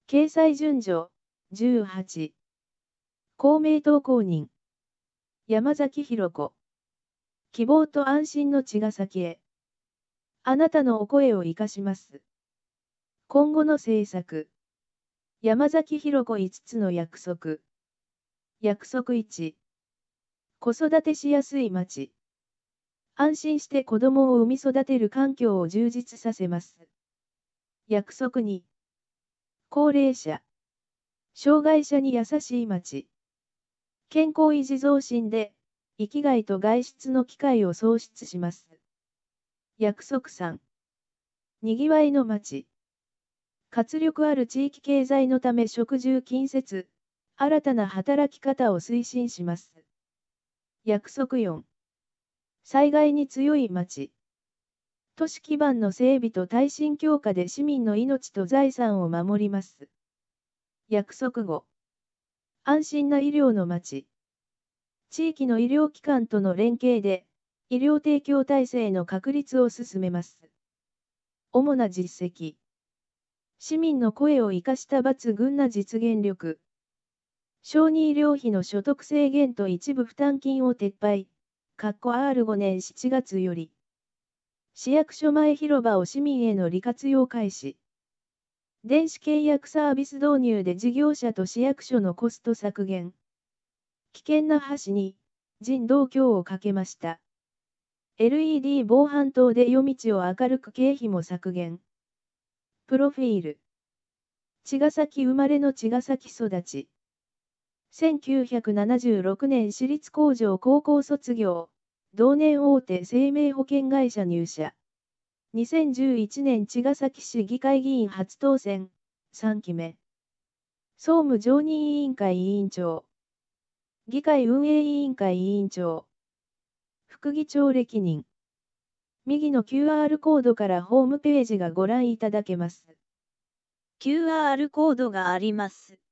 掲載順序、18。公明党公認。山崎弘子。希望と安心の茅ヶ崎へ。あなたのお声を生かします。今後の政策。山崎弘子5つの約束。約束1。子育てしやすい町。安心して子供を産み育てる環境を充実させます。約束2。高齢者。障害者に優しい町。健康維持増進で、域外と外出の機会を創出します。約束3。にぎわいの町。活力ある地域経済のため職住近接、新たな働き方を推進します。約束4。災害に強い町。都市基盤の整備と耐震強化で市民の命と財産を守ります。約束5。安心な医療の町。地域の医療機関との連携で、医療提供体制の確立を進めます。主な実績。市民の声を生かした抜群な実現力。小児医療費の所得制限と一部負担金を撤廃。R5 年7月より。市役所前広場を市民への利活用開始。電子契約サービス導入で事業者と市役所のコスト削減。危険な橋に人道橋を架けました。LED 防犯灯で夜道を明るく経費も削減。プロフィール。茅ヶ崎生まれの茅ヶ崎育ち。1976年私立工場高校卒業。同年大手生命保険会社入社。2011年茅ヶ崎市議会議員初当選。3期目。総務常任委員会委員長。議会運営委員会委員長。副議長歴任。右の QR コードからホームページがご覧いただけます。 QR コードがあります。